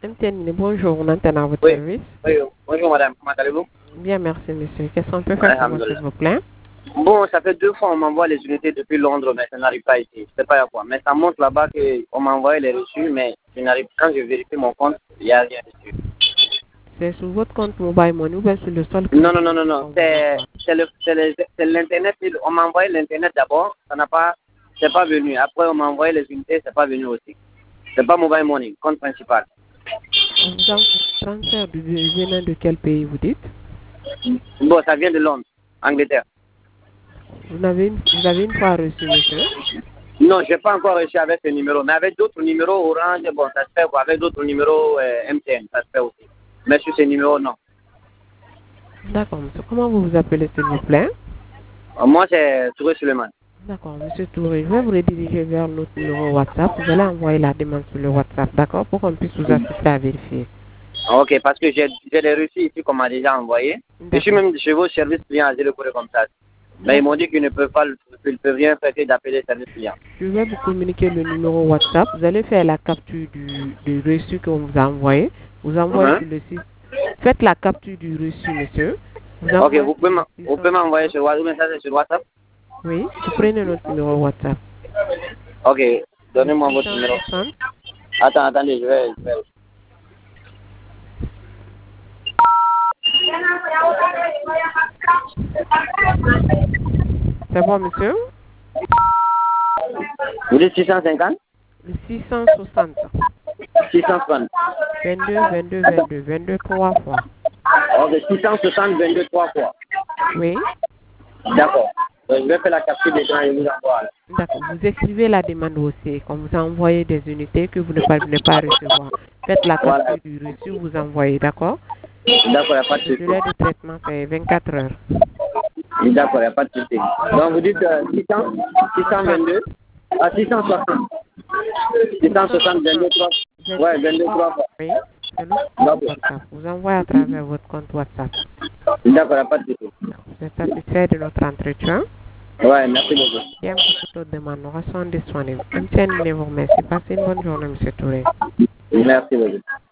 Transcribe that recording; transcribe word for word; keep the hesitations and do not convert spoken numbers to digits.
M T N, bonjour, on entend à votre Oui. service. Oui, bonjour madame, comment allez-vous? Bien, merci monsieur. Qu'est-ce qu'on peut faire pour vous, s'il vous plaît? Bon, ça fait deux fois on m'envoie les unités depuis Londres, mais ça n'arrive pas ici. Je sais pas à quoi. Mais ça montre là-bas qu'on m'a envoyé les reçus, mais je n'arrive quand je vérifie mon compte, il n'y a rien dessus. C'est sur votre compte mobile money ou bien sur le sol? Non, non, non, non, non. C'est le- c'est le- c'est l'internet. On m'a envoyé l'internet d'abord, ça n'a pas, c'est pas venu. Après on m'a envoyé les unités, c'est pas venu aussi. C'est pas mobile money, compte principal. On vous a transfert du venant de quel pays vous dites? Bon, ça vient de Londres, Angleterre. Vous avez une, vous avez une fois reçu, monsieur? Non, je n'ai pas encore reçu avec ce numéro. Mais avec d'autres numéros Orange, bon, ça se fait quoi. Avec d'autres numéros euh, M T N, ça se fait aussi. Mais sur ces numéros, non. D'accord, monsieur. Comment vous vous appelez, s'il vous plaît? Euh, Moi, c'est Touré Suleiman. D'accord, monsieur Touré. Je vais vous rediriger vers notre numéro WhatsApp. Vous allez envoyer la demande sur le WhatsApp, d'accord? Pour qu'on puisse vous assister à vérifier. Ok, parce que j'ai j'ai les reçus ici qu'on m'a déjà envoyé. Je suis même chez vos services clients à Zéro comme ça. Mais ils m'ont dit qu'ils ne peuvent pas, ils ne peuvent rien faire que d'appeler le service client. Je vais vous communiquer le numéro WhatsApp. Vous allez faire la capture du, du reçu qu'on vous a envoyé. Vous envoyez Uh-huh. sur le site. Faites la capture du reçu, monsieur. Vous Ok, envoyez vous sur pouvez le m'en- six vous cents pouvez m'envoyer sur WhatsApp, message sur WhatsApp. Oui, vous prenez notre numéro WhatsApp. Ok, donnez-moi votre six cent numéro. soixante. Attends, attendez, je vais... Je vais... C'est bon, monsieur? Vous dites six cent cinquante? Le six cent soixante. six cent soixante. vingt-deux, vingt-deux, vingt-deux. vingt-deux, trois fois. Ok, six cent soixante, vingt-deux, trois fois. Oui. D'accord. Donc, je vais faire la capture des gens et vous envoie. D'accord. Vous écrivez la demande aussi. Quand vous envoyez des unités que vous ne parvenez pas à recevoir. Faites la capture Voilà. du reçu, vous envoyez, d'accord? D'accord, il n'y a pas de Le souci. délai de traitement, c'est vingt-quatre heures. D'accord, il n'y a pas de souci. Donc, vous dites euh, six cents, six cent vingt-deux, ah, six cent soixante. six cent soixante, vingt-deux, trois. Ouais, vingt-deux, trois fois. Oui, c'est nous. WhatsApp. Vous envoyez à travers votre compte WhatsApp. D'accord, il n'y a pas de souci. Vous êtes satisfait de notre entretien? Ouais, merci beaucoup. Bien que toute autre demande, nous restons disponibles. M T N vous remercie. Passez une bonne journée, monsieur Touré. Merci beaucoup.